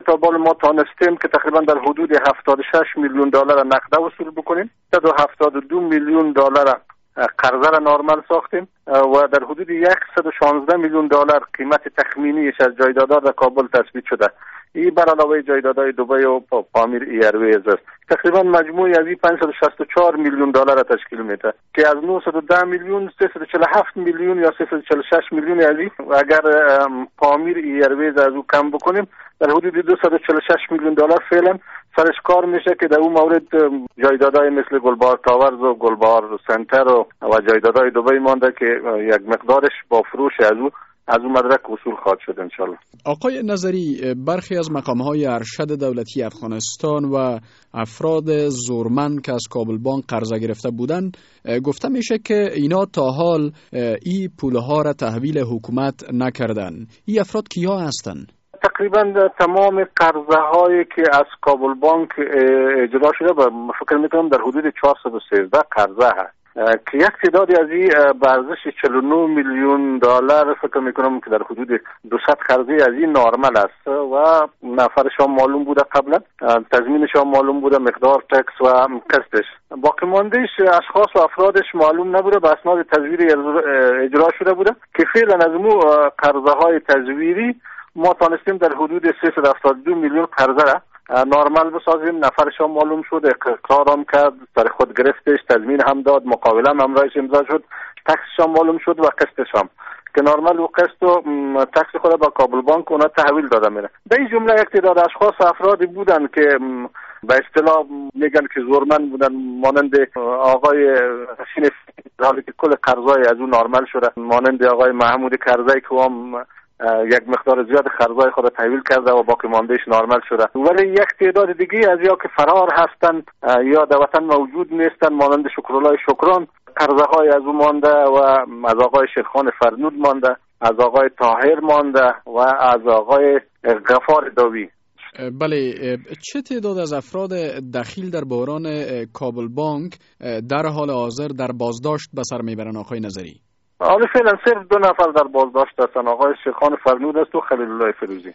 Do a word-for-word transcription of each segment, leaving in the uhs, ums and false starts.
تا بال ما تانستیم که تقریبا در حدود هفتاد و شش میلیون دلار نقده وصول بکنیم. صد و هفتاد و دو میلیون دلار قرضه را نورمال ساختیم و در حدود صد و شانزده میلیون دلار قیمت تخمینیش از جایدادها در کابل تثبیت شده. این بر علاوه جایدادهای دبی و پامیر ایرویز است. تقریبا مجموعی از این پانصد و شصت و چهار میلیون دلار تشکیل میده که از نهصد و ده میلیون سیصد و چهل و هفت میلیون یا سیصد و چهل و شش میلیون از این اگر پامیر ایرویز از او کم بکنیم در حدود دویست و چهل و شش میلیون دلار فعلا سرش کار میشه که در اون مورد جایدادهای مثل گلبهار تاورز و گلبهار سنتر و, و جایدادهای دبی مانده که یک مقدارش با فروش از او از اون مدرک وصول خواهد شد انشالله. آقای نظری، برخی از مقامهای ارشد دولتی افغانستان و افراد زورمند که از کابل بانک قرضه گرفته بودند گفته میشه که اینا تا حال این پولها را تحویل حکومت نکردن. این افراد کیا هستند؟ تقریبا تمام قرضه هایی که از کابل بانک اجرا شده فکر میکنم در حدود چهارصد و سیزده قرضه هست که یک تعدادی از این به ارزش چهل و نه میلیون دلار فکر میکنم که در حدود دویست قرضه از این نورمال است و نفرش هم معلوم بوده، قبلا تضمینش هم معلوم بوده، مقدار تکس و قسطش. باقی ماندهش اشخاص و افرادش معلوم نبوده، به اسناد تزویری اجرا شده بوده که فعلا از مو قرضه های تزویری ما تانستیم در حدود سیصد و هفتاد و دو میلیون قرضه را نورمال بسازیم. نفرش هم معلوم شد، اقرار هم کرد، سر خود گرفتش، تضمین هم داد، مقابله هم همراهش امضا شد، تکسش هم معلوم شد و قسطش هم که نورمال و قسط و تکس خود با کابل بانک اونا تحویل داده میره. در این جمله یک تعداد اشخاص و افرادی بودن که به اصطلاح میگن که زورمند بودن، مانند آقای حسین حالی که کل قرضای از اون نورمال شده، مانند آقای محمود کرزی که هم یک مقدار زیاد قرضای خود تحویل کرده و باقی ماندهش نورمال شده. ولی یک تعداد دیگه از یا که فرار هستند یا در وطن موجود نیستند، مانند شکرالله شکران قرضه های از او مانده و از آقای شیرخان فرنود مانده، از آقای طاهر مانده و از آقای غفار داوی. بله، چه تعداد از افراد دخیل در بحران کابل بانک در حال حاضر در بازداشت به سر میبرن آقای نظری؟ حالا فعلا صرف دو نفر در بازداشت هستن، آقای شیخان فرنود است و خلیل الله فیروزی.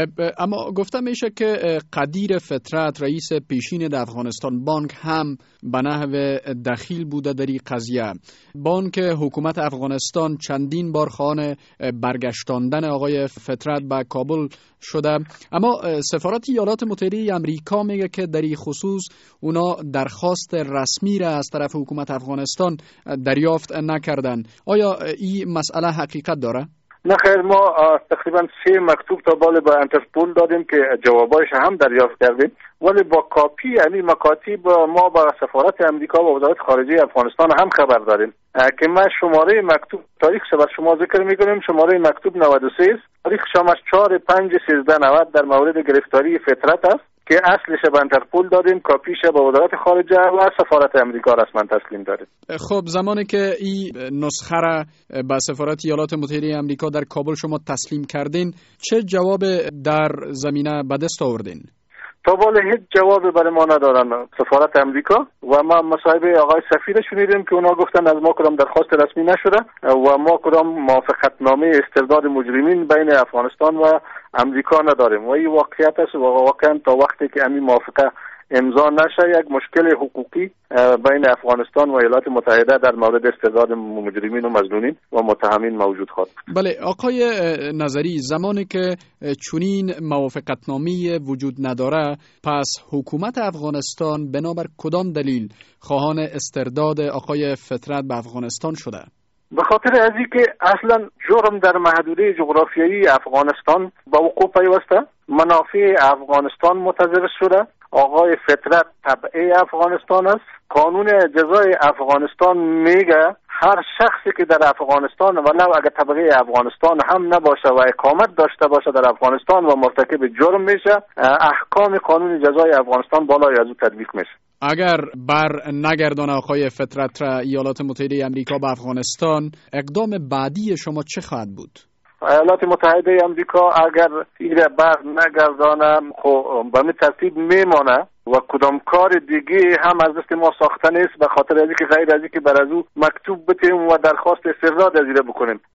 اما گفته میشه که قدیر فطرت رئیس پیشین در افغانستان بانک هم به نحو دخیل بوده در این قضیه. بانک حکومت افغانستان چندین بار خواهان برگشتاندن آقای فطرت به کابل شده، اما سفارت ایالات متحده آمریکا میگه که در این خصوص اونا درخواست رسمی را از طرف حکومت افغانستان دریافت نکردن. آیا این مسئله حقیقت داره؟ نه خیر، ما تقریبا سه مکتوب تا بال به انترپول دادیم که جوابایش هم دریافت کردیم، ولی با کاپی یعنی مکاتب ما با سفارت امریکا و وزارت خارجه افغانستان هم خبر داریم که ما شماره مکتوب تاریخ بر شما ذکر میکنیم. شماره مکتوب نود و سه است، تاریخ شماش چهار پنج سیزده نود در مورد گرفتاری فطرت است که اصلش به انترپول دادیم، کاپیش به وزارت خارجه و سفارت امریکا رسما تسلیم دادیم. خب زمانی که این نسخه را به سفارت ایالات متحده آمریکا در کابل شما تسلیم کردین، چه جواب در زمینه به دست آوردین؟ تا بالا هیچ جوابی برای ما ندارن سفارت امریکا و ما مصاحبه آقای سفیر شنیدیم که اونا گفتن از ما کدام درخواست رسمی نشده و ما کدام موافقتنامه استرداد مجرمین بین افغانستان و امریکا نداریم و این واقعیت است. و واقعا تا وقتی که همین موافقه امضا نشه یک مشکل حقوقی بین افغانستان و ایالات متحده در مورد استرداد مجرمین و مظنونین و متهمین موجود خواهد. بله آقای نظری، زمانی که چنین موافقتنامه وجود نداره، پس حکومت افغانستان بنابر کدام دلیل خواهان استرداد آقای فطرت به افغانستان شده؟ به خاطر از اینکه اصلا جرم در محدوده جغرافیایی افغانستان با وقوع پیوسته، منافع افغانستان متضرر شده، آقای فطرت تبع افغانستان است. قانون جزای افغانستان میگه هر شخصی که در افغانستان ولو اگر طبقه افغانستان هم نباشه و اقامت داشته باشه در افغانستان و مرتکب جرم میشه، احکام قانون جزای افغانستان بالای از او تطبیق میشه. اگر بر نگردان آقای فطرت را ایالات متحده آمریکا به افغانستان، اقدام بعدی شما چه خواهد بود؟ ایالات متحده آمریکا اگر این بر نگردانه خب به می ترتیب میمانه و کدام کار دیگه هم از دست ما ساخته نیست، به خاطر از اینکه غیر از اینکه بر از او مکتوب بتیم و درخواست استرداد از ایره بکنیم.